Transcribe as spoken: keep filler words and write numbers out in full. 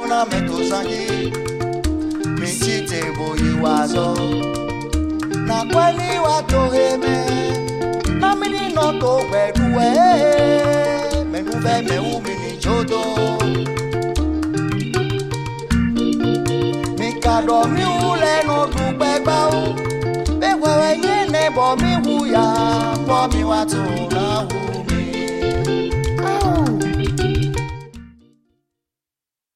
una meto sangi michite boyi wazo na kweli wato heme na mini no to gbeduwe menu ve me u mini jodo mi kado mi ule no dugbe gba o be wewe yin ne bo mi wuya bo mi wato na wu